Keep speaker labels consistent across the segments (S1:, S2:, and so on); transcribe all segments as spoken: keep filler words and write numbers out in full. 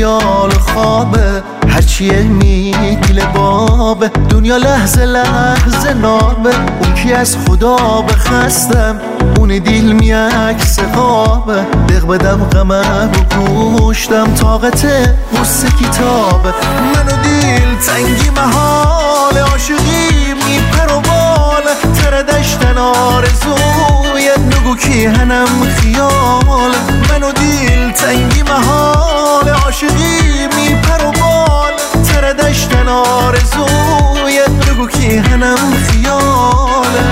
S1: خیال خوابه، هرچیه میگیله بابه، دنیا لحظه لحظه نابه. اون کی از خدا بخستم، اون دیل میعکس خوابه. دق بدم غمه رو گوشتم، طاقت غصه کتابه. منو دیل تنگی محال، عاشقی میپر و باله. تر دشتن آرزوی نگو کی هنم خیال. منو دیل تنگی محال، عاشقی میپر و باله. تر دشتن آرزوی نگو کی هنم خیاله.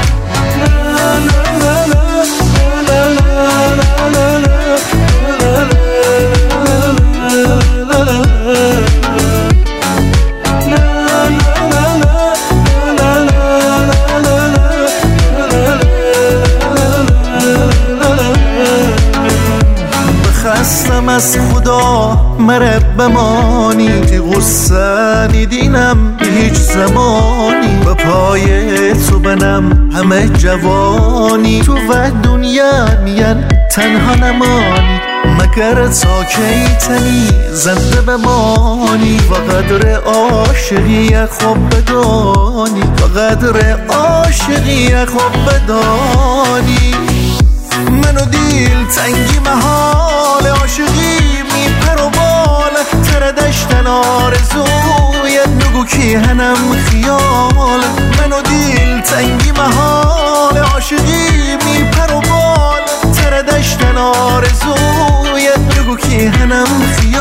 S1: خستم از خدا مرب بمانی، غصه نیدینم هیچ زمانی. به پای تو بنم همه جوانی، تو و دنیا میان تنها نمانی. مگر تا کی تنی زنده بمانی، و قدر عاشقی خوب بدانی، و قدر عاشقی خوب بدانی. منو دیل تنگی محال، عاشقی میپر و باله. تر دشتن آرزوی نگو کی هنم خیال. منو دیل تنگی محال، عاشقی میپر و باله. تر دشتن آرزوی نگو کی هنم خیال.